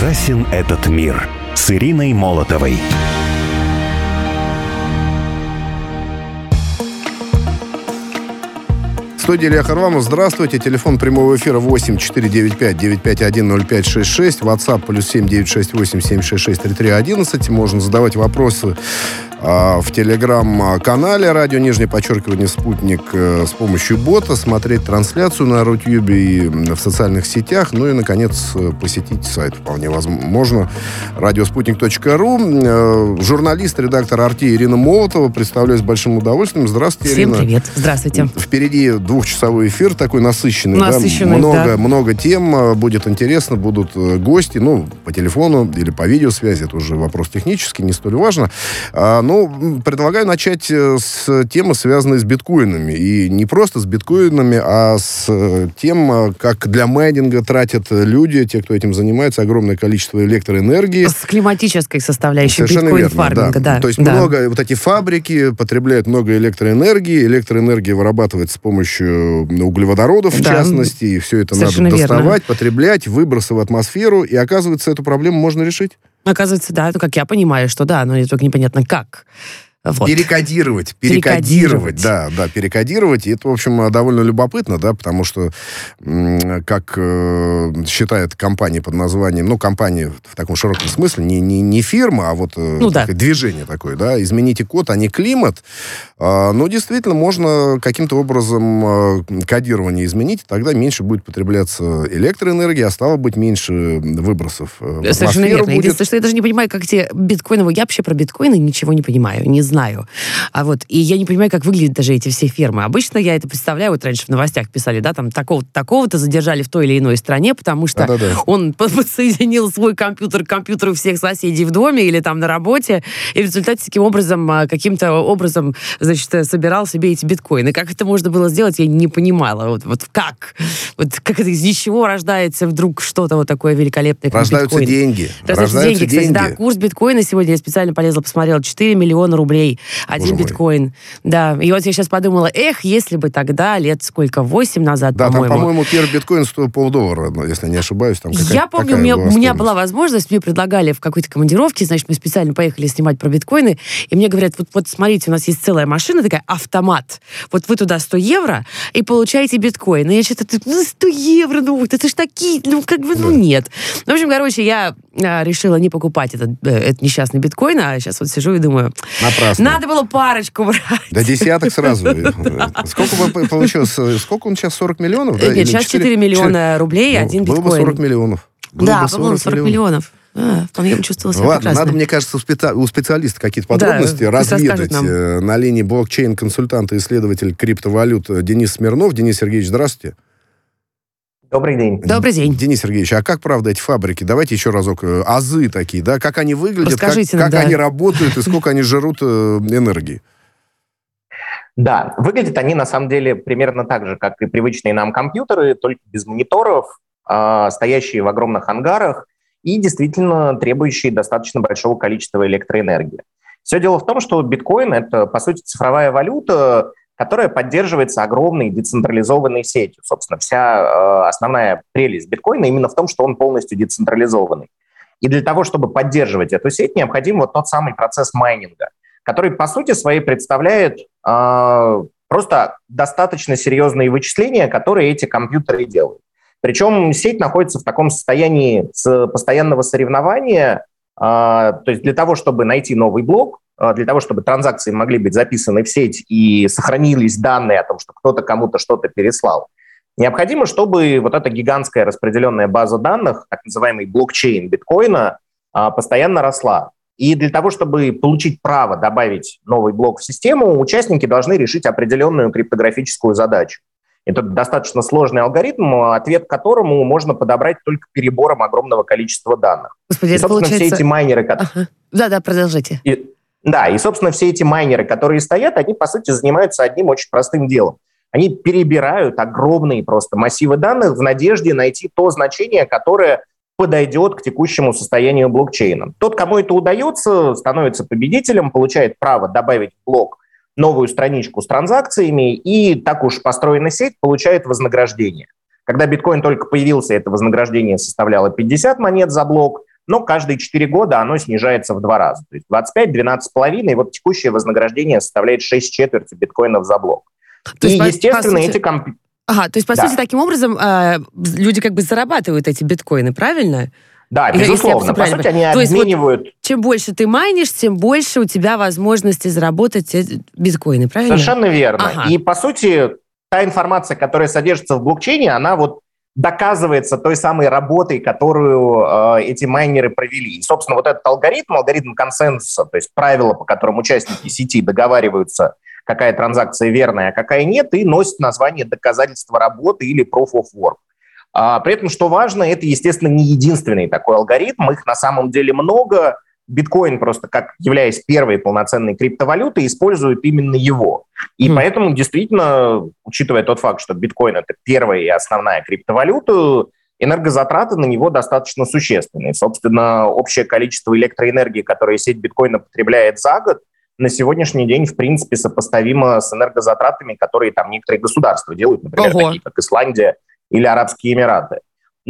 прекрасен этот мир» с Ириной Молотовой. В студии Илья Харламов. Здравствуйте. Телефон прямого эфира 8-495-951-0566. WhatsApp +7 968 766 3311. Можно задавать вопросы в телеграм-канале радио _Спутник с помощью бота, смотреть трансляцию на Рутюбе и в социальных сетях, ну и, наконец, посетить сайт вполне возможно radiosputnik.ru. Журналист, редактор «Арти» Ирина Молотова. Представляю с большим удовольствием. Здравствуйте, Ирина. Всем привет. Здравствуйте. Впереди двухчасовой эфир, такой насыщенный. Много тем. Будет интересно, будут гости, по телефону или по видеосвязи. Это уже вопрос технический, не столь важно. Предлагаю начать с темы, связанной с биткоинами. И не просто с биткоинами, а с тем, как для майнинга тратят люди, те, кто этим занимается, огромное количество электроэнергии. С климатической составляющей биткоин-фарминга. Да. То есть много, вот эти фабрики потребляют много электроэнергии. Электроэнергия вырабатывается с помощью углеводородов, в частности. И все это надо доставать, потреблять, выбросы в атмосферу. И оказывается, эту проблему можно решить. Оказывается, да, как я понимаю, что да, но только непонятно как. Вот. Перекодировать. Да, перекодировать. И это, в общем, довольно любопытно, да, потому что, как считает компания под названием, компания в таком широком смысле, не фирма, а вот движение такое, да, измените код, а не климат. Действительно, можно каким-то образом кодирование изменить, тогда меньше будет потребляться электроэнергия, а стало быть, меньше выбросов в атмосферу. Совершенно верно. Единственное, что я даже не понимаю, как эти биткоиновые... Я вообще про биткоины ничего не понимаю, не знаю. И я не понимаю, как выглядят даже эти все фирмы. Обычно я это представляю, вот раньше в новостях писали, да, там такого-то задержали в той или иной стране, потому что он подсоединил свой компьютер к компьютеру всех соседей в доме или там на работе, и в результате каким-то образом, значит, собирал себе эти биткоины. Как это можно было сделать, я не понимала. Вот как? Вот как это, из ничего рождается вдруг что-то вот такое великолепное, как Рождаются биткоин. деньги. Рождаются деньги. Кстати, да, курс биткоина сегодня, я специально полезла, посмотрела, 4 миллиона рублей. Один биткоин. Да. И вот я сейчас подумала, если бы тогда, лет 8 назад, по-моему. Да, там, по-моему, первый биткоин стоил $50, если не ошибаюсь. Там я помню, у меня была возможность, мне предлагали в какой-то командировке, значит, мы специально поехали снимать про биткоины, и мне говорят, вот смотрите, у нас есть целая машина такая, автомат. Вот вы туда 100 евро и получаете биткоин. И я что-то, 100 евро, это ж такие, нет. В общем, я решила не покупать этот несчастный биткоин, а сейчас вот сижу и думаю, напрасно. Надо было парочку брать. Да десяток сразу. Сколько бы получилось? Сколько он сейчас? 40 миллионов? Нет, сейчас 4 миллиона рублей, один биткоин. Было бы 40 миллионов. Да, по-моему, 40 миллионов. Вполне чувствовала себя прекрасно. Надо, мне кажется, у специалиста какие-то подробности разведать. На линии блокчейн-консультант и исследователь криптовалют Денис Смирнов. Денис Сергеевич, здравствуйте. Добрый день. Добрый день. Денис Сергеевич, а как, правда, эти фабрики? Давайте еще разок. Азы такие, да? Как они выглядят, как они работают и сколько они жрут энергии? Да, выглядят они, на самом деле, примерно так же, как и привычные нам компьютеры, только без мониторов, стоящие в огромных ангарах и действительно требующие достаточно большого количества электроэнергии. Все дело в том, что биткоин – это, по сути, цифровая валюта, которая поддерживается огромной децентрализованной сетью. Собственно, вся основная прелесть биткоина именно в том, что он полностью децентрализованный. И для того, чтобы поддерживать эту сеть, необходим вот тот самый процесс майнинга, который, по сути своей, представляет просто достаточно серьезные вычисления, которые эти компьютеры делают. Причем сеть находится в таком состоянии постоянного соревнования, то есть для того, чтобы найти новый блок, для того, чтобы транзакции могли быть записаны в сеть и сохранились данные о том, что кто-то кому-то что-то переслал, необходимо, чтобы вот эта гигантская распределенная база данных, так называемый блокчейн биткоина, постоянно росла. И для того, чтобы получить право добавить новый блок в систему, участники должны решить определенную криптографическую задачу. Это достаточно сложный алгоритм, ответ к которому можно подобрать только перебором огромного количества данных. Господи, и, собственно, все эти майнеры... Да, продолжите. И, собственно, все эти майнеры, которые стоят, они, по сути, занимаются одним очень простым делом. Они перебирают огромные просто массивы данных в надежде найти то значение, которое подойдет к текущему состоянию блокчейна. Тот, кому это удается, становится победителем, получает право добавить в блок новую страничку с транзакциями, и так уж построена сеть получает вознаграждение. Когда биткоин только появился, это вознаграждение составляло 50 монет за блок, но каждые 4 года оно снижается в 2 раза. То есть 25, 12,5, и вот текущее вознаграждение составляет 6/4 биткоинов за блок. То и, есть, естественно, по сути... эти компьютеры... Ага, то есть, по сути, таким образом люди как бы зарабатывают эти биткоины, правильно? Да, безусловно. По сути, они обменивают... Вот, чем больше ты майнишь, тем больше у тебя возможности заработать биткоины, правильно? Совершенно верно. Ага. И, по сути, та информация, которая содержится в блокчейне, она вот доказывается той самой работой, которую эти майнеры провели. И, собственно, вот этот алгоритм консенсуса, то есть правила, по которым участники сети договариваются, какая транзакция верная, а какая нет, и носит название доказательства работы или proof of work. При этом, что важно, это, естественно, не единственный такой алгоритм, их на самом деле много. Биткоин просто, как являясь первой полноценной криптовалютой, использует именно его. И поэтому, действительно, учитывая тот факт, что биткоин – это первая и основная криптовалюта, энергозатраты на него достаточно существенные. Собственно, общее количество электроэнергии, которое сеть биткоина потребляет за год, на сегодняшний день, в принципе, сопоставимо с энергозатратами, которые там некоторые государства делают, например, такие как Исландия или Арабские Эмираты.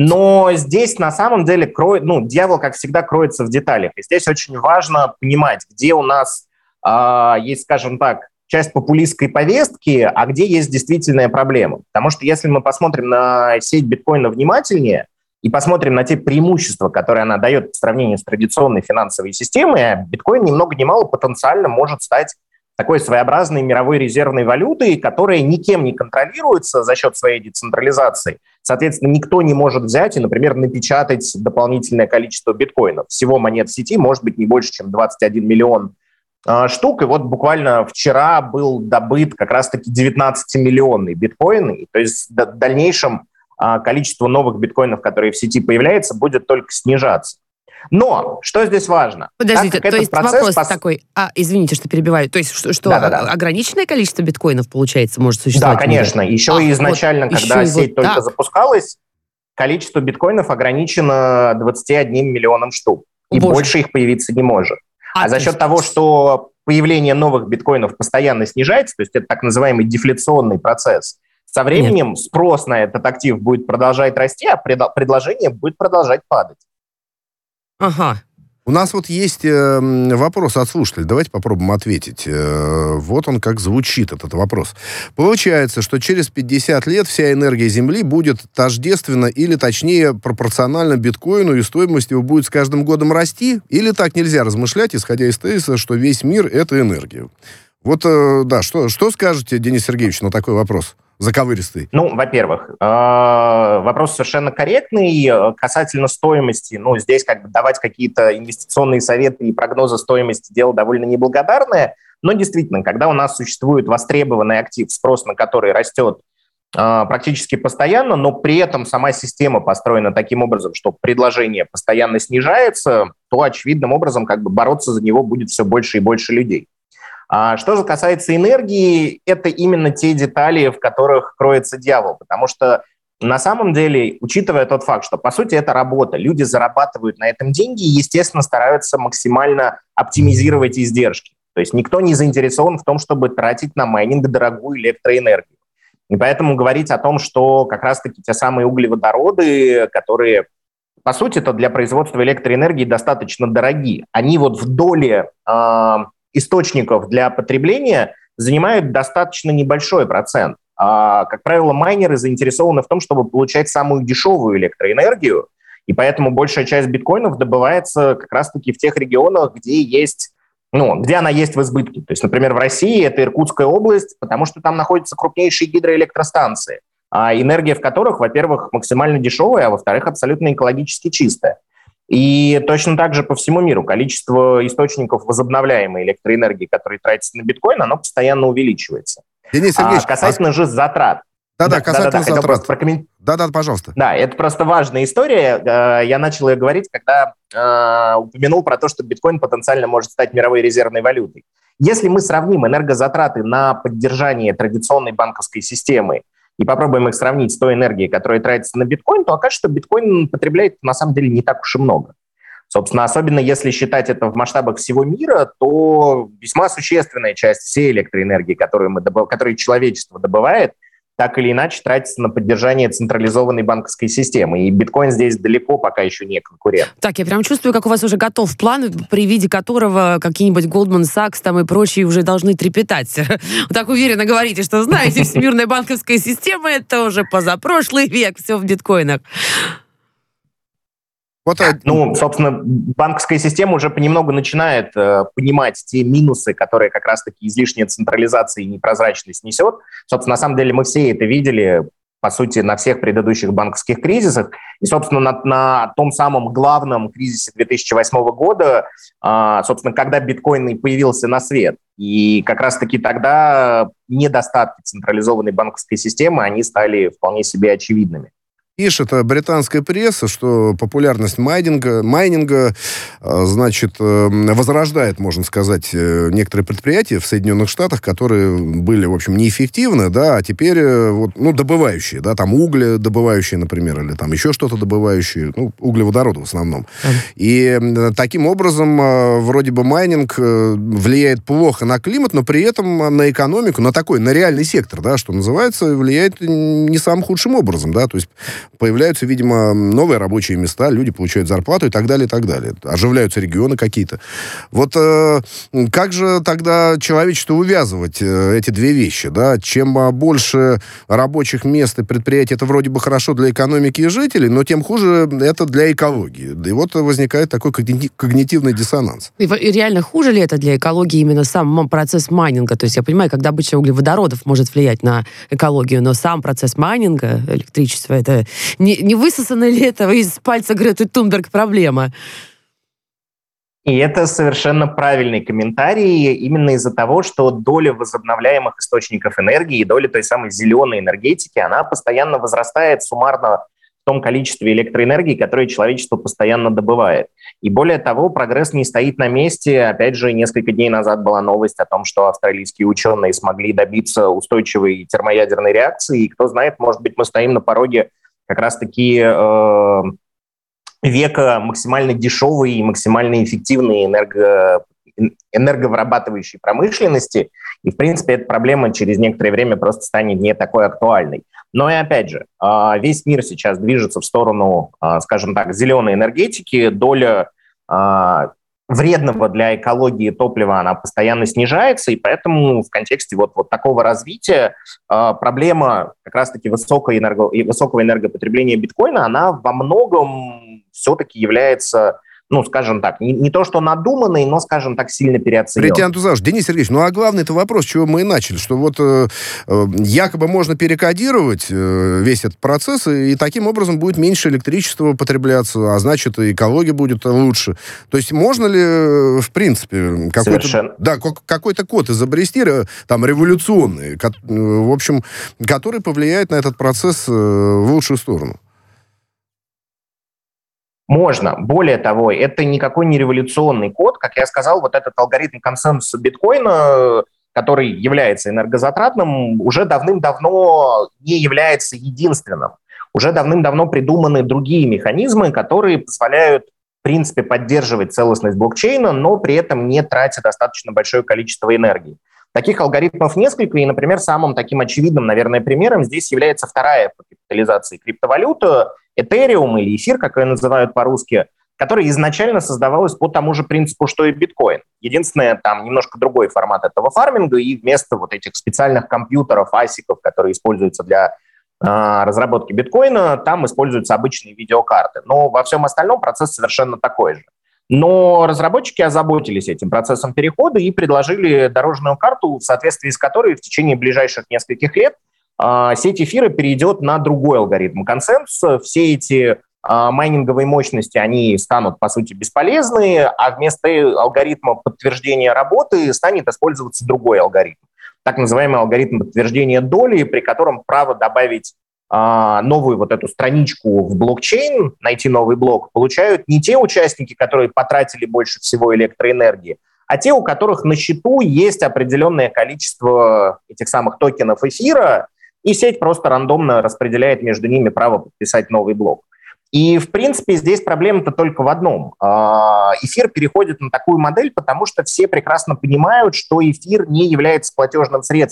Но здесь на самом деле дьявол, как всегда, кроется в деталях. И здесь очень важно понимать, где у нас есть, скажем так, часть популистской повестки, а где есть действительная проблема. Потому что если мы посмотрим на сеть биткоина внимательнее и посмотрим на те преимущества, которые она дает в сравнении с традиционной финансовой системой, биткоин ни много ни мало потенциально может стать такой своеобразной мировой резервной валютой, которая никем не контролируется за счет своей децентрализации. Соответственно, никто не может взять и, например, напечатать дополнительное количество биткоинов. Всего монет в сети может быть не больше, чем 21 миллион штук. И вот буквально вчера был добыт как раз-таки 19-миллионный биткоин. И, то есть в дальнейшем количество новых биткоинов, которые в сети появляются, будет только снижаться. Но что здесь важно? Подождите, то есть вопрос такой, извините, что перебиваю, то есть что ограниченное количество биткоинов, получается, может существовать? Да, конечно. Еще и изначально, когда сеть только запускалась, количество биткоинов ограничено 21 миллионом штук. И больше их появиться не может. А за счет того, что появление новых биткоинов постоянно снижается, то есть это так называемый дефляционный процесс, со временем спрос на этот актив будет продолжать расти, а предложение будет продолжать падать. Ага. У нас вот есть вопрос от слушателей. Давайте попробуем ответить. Вот он как звучит, этот вопрос. Получается, что через 50 лет вся энергия Земли будет тождественна или, точнее, пропорционально биткоину, и стоимость его будет с каждым годом расти? Или так нельзя размышлять, исходя из тезиса, что весь мир — это энергия? Вот, да, что скажете, Денис Сергеевич, на такой вопрос? Заковыристый. Во-первых, вопрос совершенно корректный. Касательно стоимости, здесь давать какие-то инвестиционные советы и прогнозы стоимости — дело довольно неблагодарное. Но действительно, когда у нас существует востребованный актив, спрос на который растет практически постоянно, но при этом сама система построена таким образом, что предложение постоянно снижается, то очевидным образом бороться за него будет все больше и больше людей. Что же касается энергии, это именно те детали, в которых кроется дьявол, потому что на самом деле, учитывая тот факт, что по сути это работа, люди зарабатывают на этом деньги и, естественно, стараются максимально оптимизировать издержки. То есть никто не заинтересован в том, чтобы тратить на майнинг дорогую электроэнергию. И поэтому говорить о том, что как раз-таки те самые углеводороды, которые, по сути-то, для производства электроэнергии достаточно дороги, они вот в доле источников для потребления занимают достаточно небольшой процент. Как правило, майнеры заинтересованы в том, чтобы получать самую дешевую электроэнергию, и поэтому большая часть биткоинов добывается как раз-таки в тех регионах, где есть, где она есть в избытке. То есть, например, в России это Иркутская область, потому что там находятся крупнейшие гидроэлектростанции, энергия в которых, во-первых, максимально дешевая, а во-вторых, абсолютно экологически чистая. И точно так же по всему миру количество источников возобновляемой электроэнергии, которые тратятся на биткоин, оно постоянно увеличивается. Денис Сергеевич, касательно же затрат. Касательно затрат. Да, пожалуйста. Да, это просто важная история. Я начал ее говорить, когда упомянул про то, что биткоин потенциально может стать мировой резервной валютой. Если мы сравним энергозатраты на поддержание традиционной банковской системы и попробуем их сравнить с той энергией, которая тратится на биткоин, то окажется, что биткоин потребляет на самом деле не так уж и много. Собственно, особенно если считать это в масштабах всего мира, то весьма существенная часть всей электроэнергии, которую человечество добывает, так или иначе тратится на поддержание централизованной банковской системы. И биткоин здесь далеко пока еще не конкурент. Так, я прям чувствую, как у вас уже готов план, при виде которого какие-нибудь Goldman Sachs там и прочие уже должны трепетать. Так уверенно говорите, что знаете, всемирная банковская система — это уже позапрошлый век, все в биткоинах. Ну, собственно, банковская система уже понемногу начинает понимать те минусы, которые как раз-таки излишняя централизация и непрозрачность несет. Собственно, на самом деле мы все это видели, по сути, на всех предыдущих банковских кризисах. И, собственно, на том самом главном кризисе 2008 года, собственно, когда биткоин и появился на свет. И как раз-таки тогда недостатки централизованной банковской системы, они стали вполне себе очевидными. Пишет британская пресса, что популярность майнинга, значит, возрождает, можно сказать, некоторые предприятия в Соединенных Штатах, которые были, в общем, неэффективны, да, а теперь, вот, ну, добывающие, да, там угледобывающие, например, или там еще что-то добывающие, ну, углеводород в основном. И таким образом, вроде бы, майнинг влияет плохо на климат, но при этом на экономику, на реальный сектор, да, что называется, влияет не самым худшим образом, да, то есть появляются, видимо, новые рабочие места, люди получают зарплату и так далее, и так далее. Оживляются регионы какие-то. Вот как же тогда человечеству увязывать эти две вещи, да? Чем больше рабочих мест и предприятий, это вроде бы хорошо для экономики и жителей, но тем хуже это для экологии. И вот возникает такой когнитивный диссонанс. И реально хуже ли это для экологии именно сам процесс майнинга? То есть я понимаю, когда добыча углеводородов может влиять на экологию, но сам процесс майнинга, электричество, это не высосана ли это из пальца Греты Тунберг проблема? И это совершенно правильный комментарий именно из-за того, что доля возобновляемых источников энергии, доля той самой зеленой энергетики, она постоянно возрастает суммарно в том количестве электроэнергии, которое человечество постоянно добывает. И более того, прогресс не стоит на месте. Опять же, несколько дней назад была новость о том, что австралийские ученые смогли добиться устойчивой термоядерной реакции. И кто знает, может быть, мы стоим на пороге как раз-таки века максимально дешевой и максимально эффективной энерговырабатывающей промышленности. И, в принципе, эта проблема через некоторое время просто станет не такой актуальной. Но и опять же, весь мир сейчас движется в сторону, скажем так, зеленой энергетики. Доля вредного для экологии топлива, она постоянно снижается, и поэтому в контексте вот такого развития проблема как раз-таки высокого энергопотребления биткоина, она во многом все-таки является, ну, скажем так, не то что надуманной, но, скажем так, сильно переоцененной. Претендент Тузаш, Денис Сергеевич, ну а главный это вопрос, с чего мы и начали, что вот якобы можно перекодировать весь этот процесс, и таким образом будет меньше электричества потребляться, а значит, и экология будет лучше. То есть можно ли, в принципе, какой-то код изобрести, там, революционный, в общем, который повлияет на этот процесс в лучшую сторону? Можно. Более того, это никакой не революционный код. Как я сказал, вот этот алгоритм консенсуса биткоина, который является энергозатратным, уже давным-давно не является единственным. Уже давным-давно придуманы другие механизмы, которые позволяют, в принципе, поддерживать целостность блокчейна, но при этом не тратя достаточно большое количество энергии. Таких алгоритмов несколько, и, например, самым таким очевидным, наверное, примером здесь является вторая по капитализации криптовалюта, Ethereum или эфир, как ее называют по-русски, которая изначально создавалась по тому же принципу, что и биткоин. Единственное, там немножко другой формат этого фарминга, и вместо вот этих специальных компьютеров, асиков, которые используются для разработки биткоина, там используются обычные видеокарты. Но во всем остальном процесс совершенно такой же. Но разработчики озаботились этим процессом перехода и предложили дорожную карту, в соответствии с которой в течение ближайших нескольких лет сеть эфира перейдет на другой алгоритм консенсуса. Все эти майнинговые мощности, они станут, по сути, бесполезны, а вместо алгоритма подтверждения работы станет использоваться другой алгоритм. Так называемый алгоритм подтверждения доли, при котором право добавить новую вот эту страничку в блокчейн, найти новый блок, получают не те участники, которые потратили больше всего электроэнергии, а те, у которых на счету есть определенное количество этих самых токенов эфира, и сеть просто рандомно распределяет между ними право подписать новый блок. И, в принципе, здесь проблема-то только в одном. Эфир переходит на такую модель, потому что все прекрасно понимают, что эфир не является платежным средством.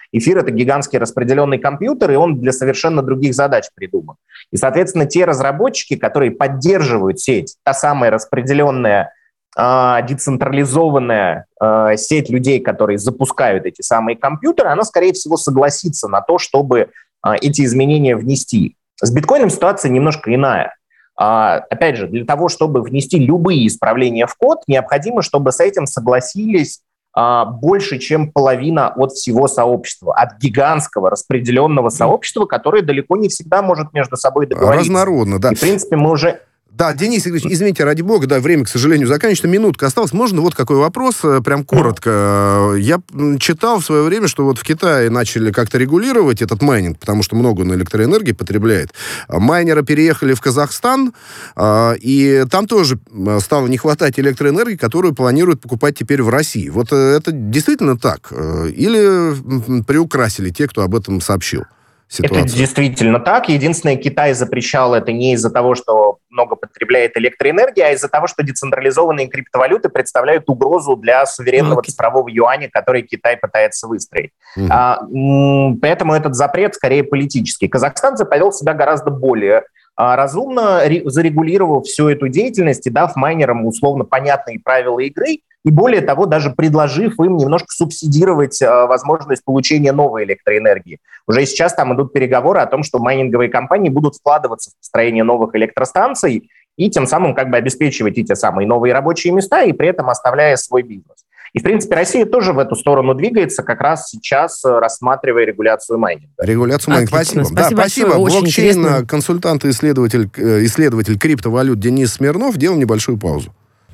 Эфир — это гигантский распределенный компьютер, и он для совершенно других задач придуман. И, соответственно, те разработчики, которые поддерживают сеть, та самая распределенная, децентрализованная сеть людей, которые запускают эти самые компьютеры, она, скорее всего, согласится на то, чтобы эти изменения внести. С биткоином ситуация немножко иная. Опять же, для того, чтобы внести любые исправления в код, необходимо, чтобы с этим согласились больше, чем половина от всего сообщества, от гигантского распределенного сообщества, которое далеко не всегда может между собой договориться. Разнородно, да. И, в принципе, мы уже... Да, Денис Игоревич, извините, ради бога, да, время, к сожалению, заканчивается, минутка осталась. Можно вот какой вопрос, прям коротко. Я читал в свое время, что вот в Китае начали как-то регулировать этот майнинг, потому что много он электроэнергии потребляет. Майнеры переехали в Казахстан, и там тоже стало не хватать электроэнергии, которую планируют покупать теперь в России. Вот это действительно так? Или приукрасили те, кто об этом сообщил? Ситуация. Это действительно так. Единственное, Китай запрещал это не из-за того, что много потребляет электроэнергии, а из-за того, что децентрализованные криптовалюты представляют угрозу для суверенного цифрового юаня, который Китай пытается выстроить. Поэтому этот запрет скорее политический. Казахстан повел себя гораздо более разумно, зарегулировав всю эту деятельность и дав майнерам условно понятные правила игры, и более того, даже предложив им немножко субсидировать возможность получения новой электроэнергии. Уже сейчас там идут переговоры о том, что майнинговые компании будут вкладываться в построение новых электростанций и тем самым как бы обеспечивать эти самые новые рабочие места и при этом оставляя свой бизнес. И, в принципе, Россия тоже в эту сторону двигается, как раз сейчас рассматривая регуляцию майнинга. Регуляцию майнинга. Спасибо. Да, спасибо. Блокчейн, консультант и исследователь криптовалют Денис Смирнов. Делаем небольшую паузу.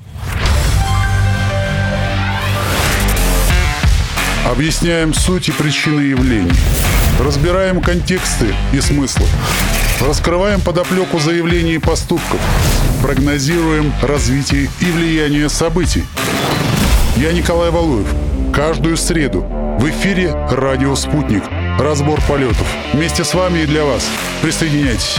Объясняем суть и причины явлений. Разбираем контексты и смыслы. Раскрываем подоплеку заявлений и поступков. Прогнозируем развитие и влияние событий. Я Николай Валуев. Каждую среду в эфире «Радио Спутник». Разбор полетов. Вместе с вами и для вас. Присоединяйтесь.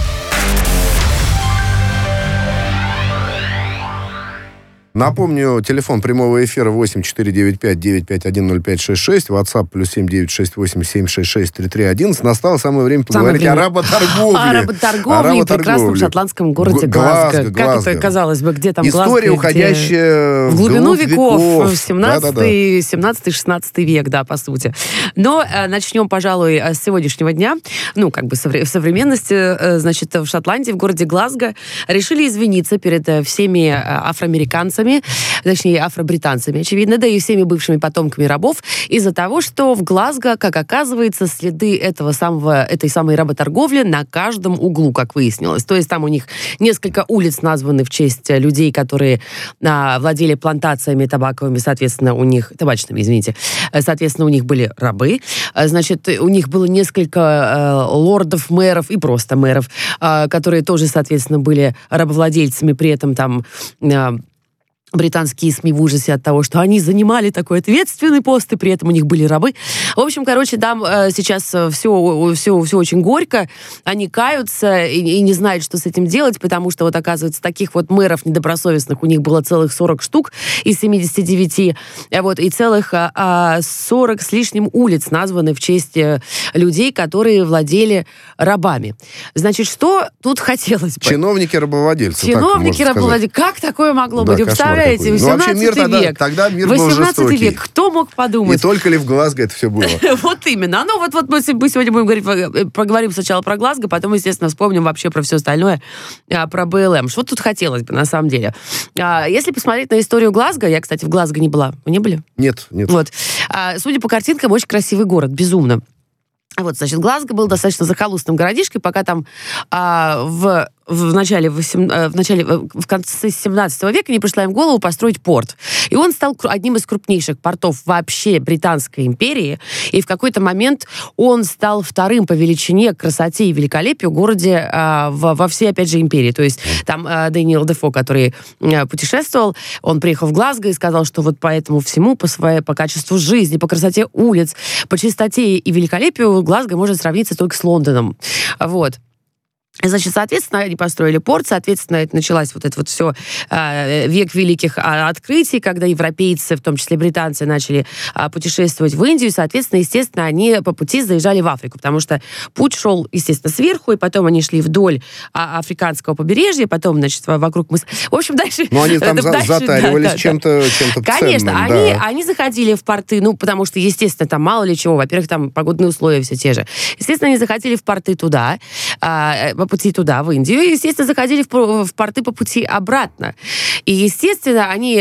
Напомню, телефон прямого эфира 8495-951-0566, WhatsApp +7 968 766 3311. Настало самое время поговорить о работорговле. О работорговле и прекрасном шотландском городе Глазго. Как это, казалось бы, где там Глазго? История, уходящая в глубину веков. 17-16 век, да, по сути. Но начнем, пожалуй, с сегодняшнего дня. Ну, как бы в современности, значит, в Шотландии, в городе Глазго, решили извиниться перед всеми афроамериканцами, точнее, афро-британцами, очевидно, да и всеми бывшими потомками рабов, из-за того, что в Глазго, как оказывается, следы этой самой работорговли на каждом углу, как выяснилось. То есть там у них несколько улиц названы в честь людей, которые владели плантациями табачными, соответственно, у них были рабы. Значит, у них было несколько лордов, мэров и просто мэров, которые тоже, соответственно, были рабовладельцами, при этом там британские СМИ в ужасе от того, что они занимали такой ответственный пост, и при этом у них были рабы. В общем, короче, там сейчас все очень горько. Они каются и не знают, что с этим делать, потому что, вот, оказывается, таких вот мэров недобросовестных у них было целых 40 штук из 79, вот, и целых 40 с лишним улиц названы в честь людей, которые владели рабами. Значит, что тут хотелось бы? Чиновники-рабовладельцы. Чиновники-рабовладельцы. Как такое могло быть? Представляете, 18 век. Тогда мир был жестокий. Век. Кто мог подумать? Не только ли в Глазго это все было? Вот именно. Ну, вот мы сегодня будем поговорим сначала про Глазго, потом, естественно, вспомним вообще про все остальное, про БЛМ. Что тут хотелось бы, на самом деле? Если посмотреть на историю Глазго, я, кстати, в Глазго не была. Вы не были? Нет. Вот. Судя по картинкам, очень красивый город, безумно. Вот, значит, Глазго был достаточно захолустным городишкой, пока там в конце 17 века не пришла им в голову построить порт. И он стал одним из крупнейших портов вообще Британской империи, и в какой-то момент он стал вторым по величине, красоте и великолепию городе во всей, опять же, империи. То есть там Дэниел Дефо, который путешествовал, он приехал в Глазго и сказал, что вот по этому всему, по качеству жизни, по красоте улиц, по чистоте и великолепию Глазго может сравниться только с Лондоном. Вот. Значит, соответственно, они построили порт, соответственно, это началось вот это вот все век великих открытий, когда европейцы, в том числе британцы, начали путешествовать в Индию, соответственно, естественно, они по пути заезжали в Африку, потому что путь шел, естественно, сверху, и потом они шли вдоль африканского побережья, потом, значит, вокруг мыса. В общем, дальше... Но они там затаривались чем-то Конечно, ценным. Они заходили в порты, ну, потому что, естественно, там мало ли чего, во-первых, там погодные условия все те же. Естественно, они заходили в порты туда, по пути туда, в Индию, и, естественно, заходили в порты по пути обратно. И, естественно, они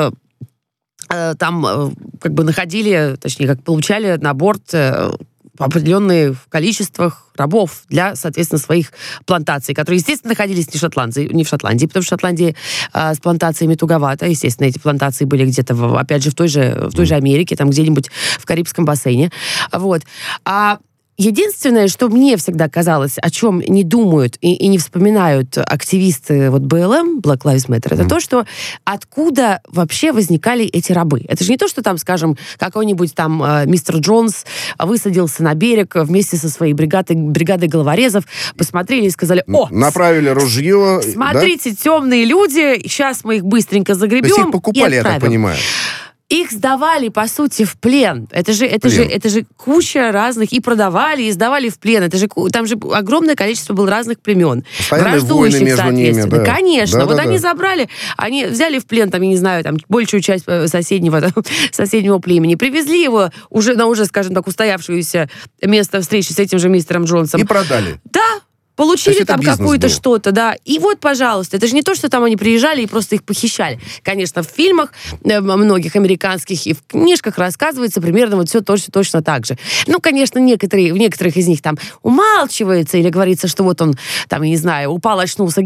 там как бы находили, точнее, как получали на борт определенные в количествах рабов для, соответственно, своих плантаций, которые, естественно, находились не в Шотландии, потому что в Шотландии с плантациями туговато. Естественно, эти плантации были где-то, опять же, в той же Америке, там где-нибудь в Карибском бассейне. Вот. Единственное, что мне всегда казалось, о чем не думают и не вспоминают активисты вот БЛМ, Black Lives Matter, это то, что откуда вообще возникали эти рабы. Это же не то, что там, скажем, какой-нибудь там мистер Джонс высадился на берег вместе со своей бригадой головорезов, посмотрели и сказали: о! Направили ружье. Смотрите, да? Темные люди, сейчас мы их быстренько загребем. То есть их покупали, я так понимаю. Их сдавали, по сути, в плен. Это же куча разных... И продавали, и сдавали в плен. Там же огромное количество было разных племен. Постоянные войны между ними, да. Конечно. Они забрали, они взяли в плен, там, я не знаю, там, большую часть соседнего племени, привезли его уже, скажем так, устоявшееся место встречи с этим же мистером Джонсом. И продали. Да. Получили там какое-то что-то, да. И вот, пожалуйста, это же не то, что там они приезжали и просто их похищали. Конечно, в фильмах многих американских и в книжках рассказывается примерно вот все точно так же. Ну, конечно, в некоторых из них там умалчивается или говорится, что вот он, там, я не знаю, упал, очнулся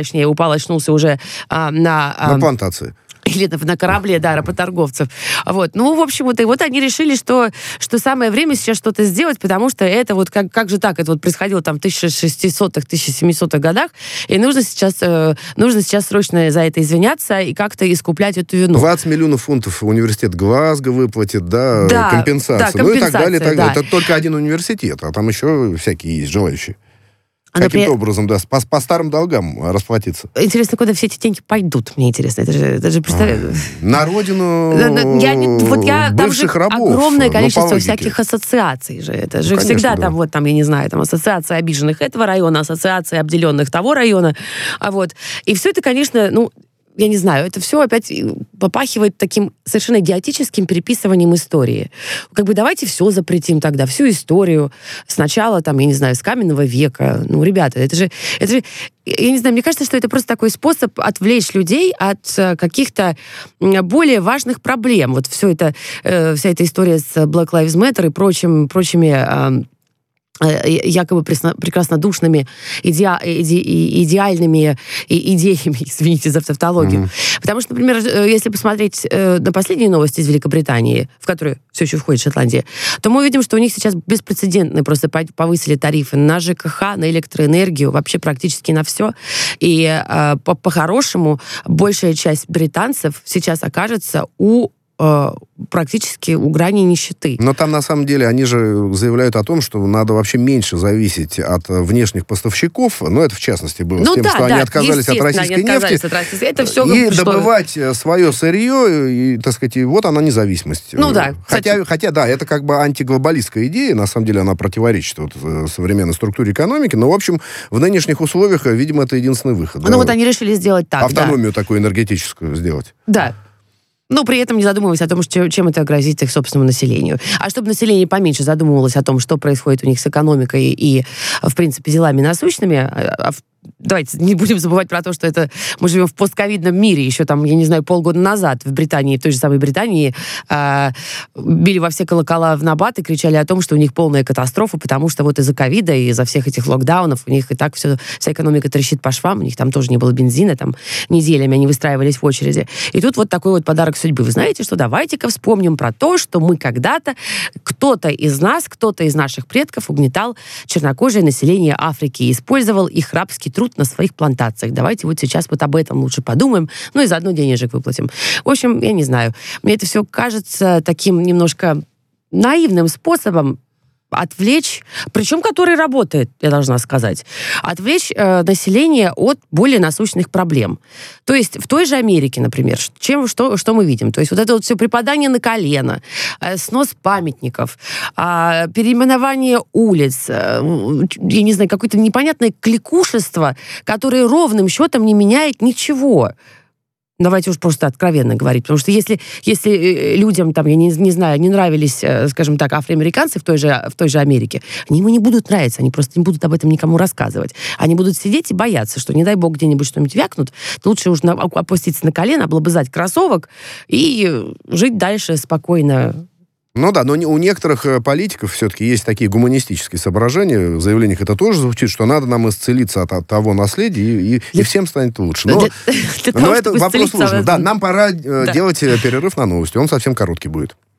уже на плантации. Или на корабле, да, работорговцев. Вот. Ну, в общем-то, и вот они решили, что самое время сейчас что-то сделать, потому что это вот как же так, это вот происходило там в 1600-х, 1700-х годах, и нужно сейчас срочно за это извиняться и как-то искуплять эту вину. 20 миллионов фунтов университет Глазго выплатит, компенсацию. Да, ну и так далее. Да. Это только один университет, а там еще всякие есть желающие. Каким-то образом, да, по старым долгам расплатиться. Интересно, куда все эти деньги пойдут, мне интересно. Это же представляю... На родину бывших рабов. Огромное количество всяких ассоциаций же. Это же всегда да. там, я не знаю, там ассоциация обиженных этого района, ассоциация обделенных того района. Вот. И все это, конечно, я не знаю, это все опять попахивает таким совершенно идиотическим переписыванием истории. Как бы давайте все запретим тогда, всю историю. Сначала, там, я не знаю, с каменного века. Ну, ребята, это же, я не знаю, мне кажется, что это просто такой способ отвлечь людей от каких-то более важных проблем. Вот вся эта история с Black Lives Matter и прочими якобы прекраснодушными, идеальными идеями, извините за тавтологию. Потому что, например, если посмотреть на последние новости из Великобритании, в которые все еще входит Шотландия, то мы увидим, что у них сейчас беспрецедентно просто повысили тарифы на ЖКХ, на электроэнергию, вообще практически на все. И по-хорошему большая часть британцев сейчас окажется практически у грани нищеты. Но там, на самом деле, они же заявляют о том, что надо вообще меньше зависеть от внешних поставщиков. Ну, это, в частности, было с тем, что они отказались от российской нефти. Это все, и добывать свое сырье, и, так сказать, и вот она независимость. Ну, да. Хотя, да, это как бы антиглобалистская идея. На самом деле, она противоречит современной структуре экономики. Но, в общем, в нынешних условиях, видимо, это единственный выход. Ну, вот они решили сделать так, автономию такую энергетическую сделать. Да. Но при этом не задумываясь о том, чем это грозит их собственному населению. А чтобы население поменьше задумывалось о том, что происходит у них с экономикой и в принципе, делами насущными, давайте не будем забывать про то, что мы живем в постковидном мире. Еще там, я не знаю, полгода назад в Британии, в той же самой Британии, били во все колокола в набат и кричали о том, что у них полная катастрофа, потому что вот из-за ковида и из-за всех этих локдаунов у них и так вся экономика трещит по швам, у них там тоже не было бензина, там неделями они выстраивались в очереди. И тут вот такой вот подарок судьбы. Вы знаете, что давайте-ка вспомним про то, что мы когда-то, кто-то из наших предков угнетал чернокожее население Африки и использовал их рабский труд на своих плантациях. Давайте вот сейчас вот об этом лучше подумаем, ну и заодно денежек выплатим. В общем, я не знаю. Мне это все кажется таким немножко наивным способом отвлечь, причем который работает, я должна сказать, отвлечь население от более насущных проблем. То есть в той же Америке, например, что мы видим? То есть вот это вот все припадание на колено, снос памятников, переименование улиц, я не знаю, какое-то непонятное кликушество, которое ровным счетом не меняет ничего. Давайте уж просто откровенно говорить, потому что если людям, там, я не знаю, не нравились, скажем так, афроамериканцы в той же Америке, они ему не будут нравиться, они просто не будут об этом никому рассказывать. Они будут сидеть и бояться, что, не дай бог, где-нибудь что-нибудь вякнут, то лучше уж опуститься на колено, облобызать кроссовок и жить дальше спокойно. Ну да, но у некоторых политиков все-таки есть такие гуманистические соображения. В заявлениях это тоже звучит, что надо нам исцелиться от того наследия, и всем станет лучше. Но это вопрос сложный. Да, нам пора делать перерыв на новости. Он совсем короткий будет.